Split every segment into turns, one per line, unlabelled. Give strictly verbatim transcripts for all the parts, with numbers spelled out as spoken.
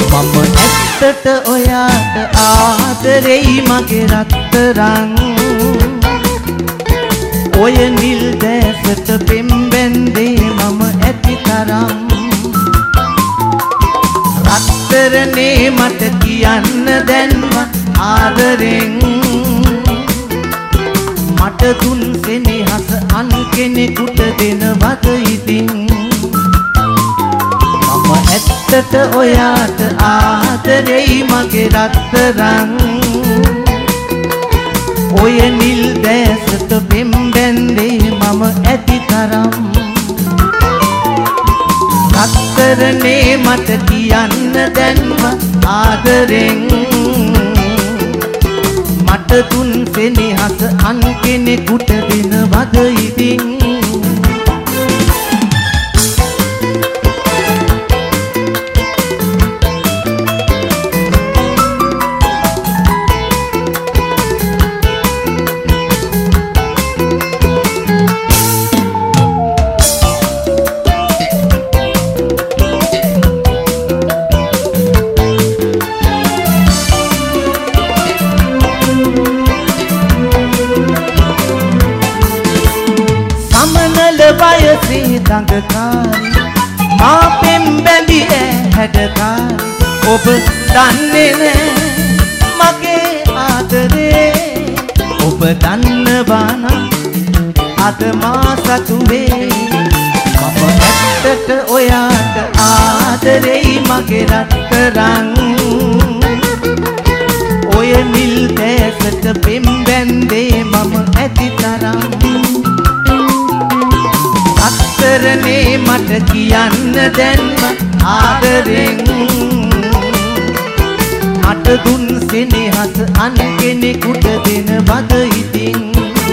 මම ඇත්තට ඔයාට ආදරෙයි මගේ රත්තරන් ඔය නිල් දැසට පෙම්බැන්දේ මම ඇති තරම් රත්තරනේ මට කියන්න දැන්ම ආදරෙන් මට දුන් සෙනෙහස අන් කෙනෙකුට දෙනවද ඉතින් මම ඇත්තට ඔයාට ආදරෙයි මගේ රත්තරන් ඔය නිල් දැසට පෙම්බැන්දේ මම ඇති තරම් රත්තරනේ මට කියන්න දැන්ම ආදරෙන් මට දුන් සෙනෙහස අන් කෙනෙකුට දෙනවද ඉතින් වයසේ දඟකාරි මා පෙම්බැඳි ඇහැඩකාරි ඔබ දන්නේ නෑ මගේ ආදරේ ඔබ දන්නවා නම් අද මා සතු වේ මම ඇත්තට ඔයාට ආදරෙයි මගේ රත්තරන් ඔය නිල් දැසට පෙම්බැන්දේ මම ඇති තරම් රත්තරනේ මට කියන්න දැන්ම ආදරෙන් මට දුන් සෙනෙහස අන් කෙනෙකුට දෙනවද ඉතින්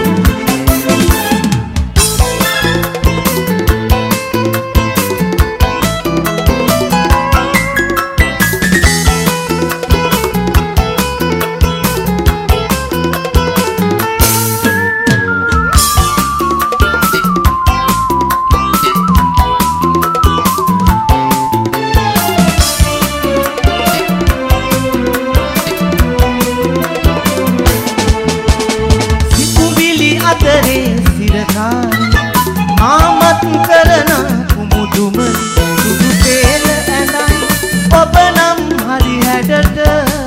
ආමත් කරන කුමුදුම සුදු තේල ඇඳයි ඔබ නම් හරි හැඩට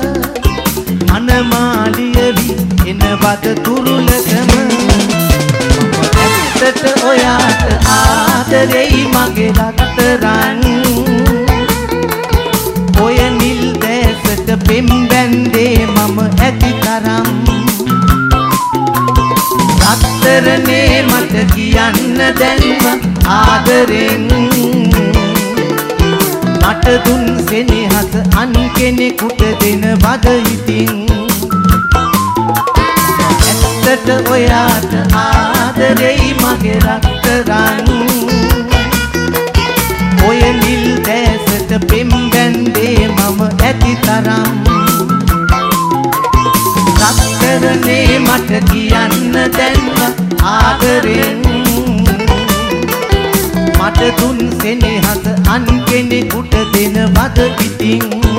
අනමාලියවි එනවද තුරුලකම ඇත්තට ඔයාට ආදරෙයි මගේ රත්තරන් ඔය නිල් දැසට පෙම්බැන්දේ මම ඇති තරම් රත්තරනේ මට කියන්න දැන්ම ආදරෙන් මට දුන් සෙනෙහස අන් කෙනෙකුට දෙනවද ඉතින් ඇත්තට ඔයාට ආදරෙයි මගේ රත්තරන් ඔය නිල් දැසට පෙම්බැන්දේ මම ඇති තරම් රත්තරනේ මට කියන්න දැන්ම ආදරෙන් මට දුන් සෙනෙහස අන් කෙනෙකුට දෙනවද ඉතින්